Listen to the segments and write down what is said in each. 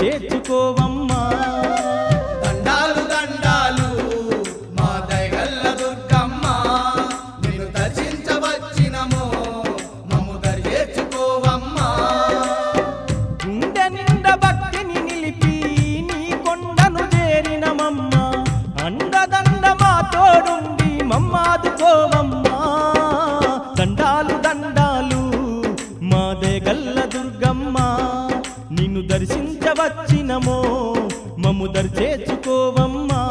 చేర్చుకోవమ్మా దండాలు దండాలు మా దయగల్ల దుర్గమ్మ నిన్ను దర్శించవచ్చినమో మమ్ము దర్శించుకోవమ్మా గుండె నిండా భక్తిని నిలిపి నీ కొండను చేరినమమ్మ అండదండ మా తోడుండి మమ్మాదుకోవమ్మా దండాలు దండాలు మా దేగల్ల దుర్గమ్మ నిన్ను దర్శించవచ్చినమో మమ్ము దర్చేర్చుకోవమ్మా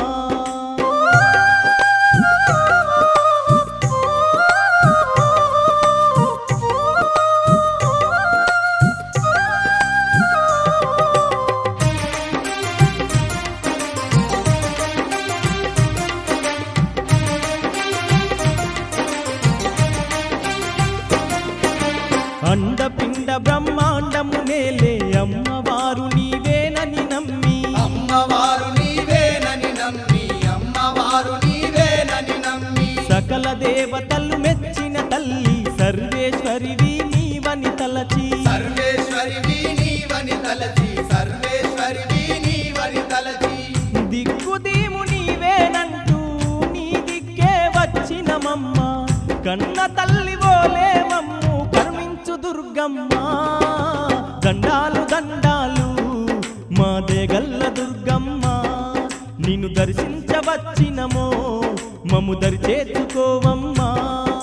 అండపిండ బ్రహ్మాండము నేలే అమ్మవారు నీవేనని నమ్మి అమ్మవారు నీవేనని నమ్మి అమ్మవారు నీవేనని నమ్మి సకల దేవతలు మెచ్చిన తల్లి సర్వేశ్వరివి నీవని తలచి సర్వేశ్వరివి నీవని తలచి సర్వేశ్వరివి నీవని తలచి దిక్కుదీము నీవేనంటూ నీ దిక్కే వచ్చినమమ్మ కన్న తల్లి ఓలే మమ్ము కరుణించు దుర్గమ్మ దండాలు దండాలు మా దేగల్ల దుర్గమ్మ నిన్ను దర్శించవచ్చినమో మమ్ము దరిచేర్చుకోవమ్మా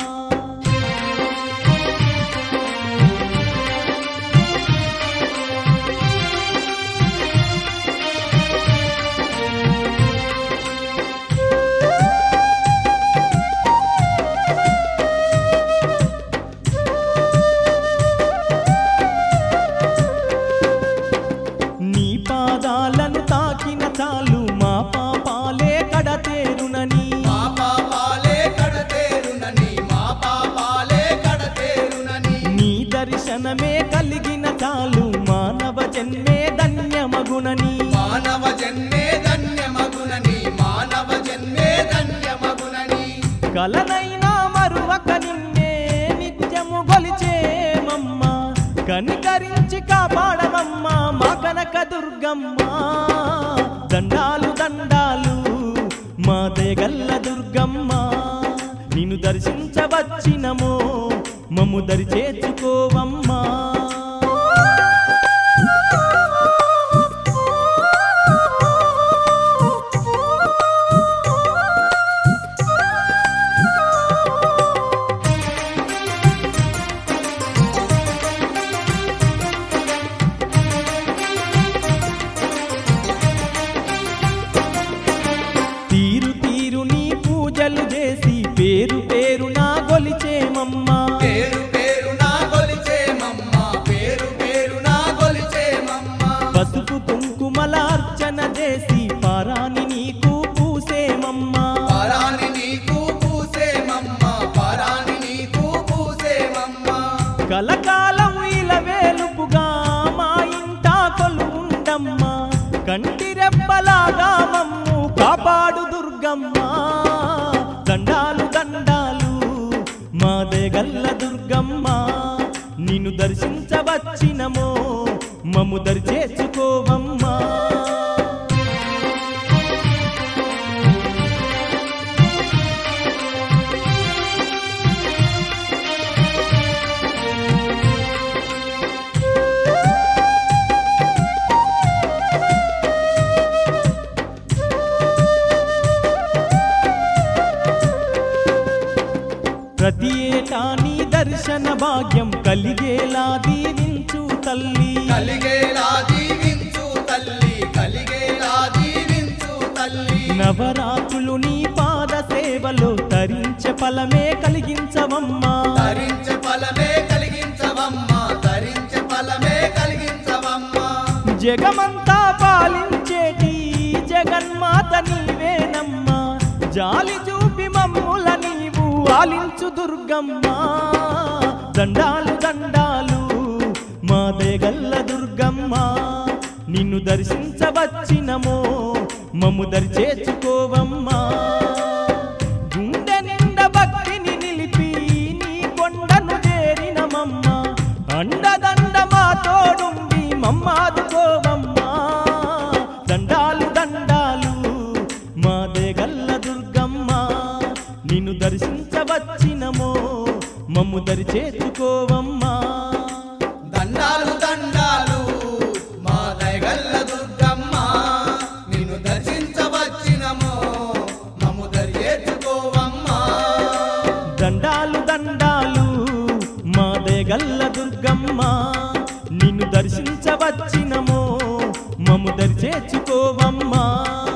నీ పాదాలను తాకిన చాలు మా పాపాలే కడతేరునని మా పాపాలే కడతేరునని మా పాపాలే కడతేరునని నీ దర్శనమే కలిగిన చాలు మానవ జన్మే ధన్యమగునని మానవ జన్మే ధన్యమగునని మానవ జన్మే ధన్యమగునని కలనైనా మరువక నిన్నే నిత్యము గొలిచేమమ్మ కనికరించి కాపాడమమ్మా మా కనక దుర్గమ్మ దండాలు దండాలు మా దేగల్ల దుర్గమ్మ నిన్ను దర్శించవచ్చినమో మమ్ము దరిచేర్చుకోవమ్మా తీరు తీరు నీ పూజలు చేసి పేరు పేరు నా గొలిచేమమ్మా పేరు పేరు నా కొలిచేమమ్మ పేరు పేరు నా కొలిచేమమ్మ పసుపు కుంకుమల అర్చన చేసి పారాని నీకు పూసేమమ్మా పరాని నీకు పూసేమమ్మ పరాని నీకు పూసేమమ్మ కలకాలం ఇలా వేలుపుగా మా ఇంట కొలువుండమ్మా కంటి రెప్పలాగా మమ్ము కాపాడు దుర్గమ్మ దండాలు దండాలు మా దేగల్ల దుర్గమ్మ నిన్ను దర్శించవచ్చినమో మమ్ము దరిచేర్చుకోవమ్మా ప్రతి ఏటా నీ దర్శన భాగ్యం కలిగేలా దీవించు తల్లి కలిగేలా దీవించు తల్లి కలిగేలా దీవించు తల్లి నవరాత్రులు నీ పాద సేవలో తరించే ఫలమే కలిగించవమ్మా తరించ ఫలమే కలిగించవమ్మా తరించ ఫలమే కలిగించవమ్మా జగమంతా పాలించేటి జగన్మాత నీవేనమ్మా జాలి చూపి మమ్ముల నీవు ఆలించు దుర్గమ్మ దండాలు దండాలు మా దేగల్ల దుర్గమ్మ నిన్ను దర్శించవచ్చినమో మమ్ము దరిచేర్చుకోవమ్మా గుండె నిండా భక్తిని నిలిపి నీ కొండను చేరినమమ్మ అండదండ మా తోడుండి మమ్మాదుకోవమ్మా మమ్ము దరి చేర్చుకోవమ్మా. దండాలు దండాలు మా దయగల్ల దుర్గమ్మ, నిన్ను దర్శించవచ్చినమో మమ్ము దరి చేర్చుకోవమ్మా. దండాలు దండాలు మా దయగల్ల దుర్గమ్మ, నిన్ను దర్శించవచ్చినమో మమ్ము దరి చేర్చుకోవమ్మా.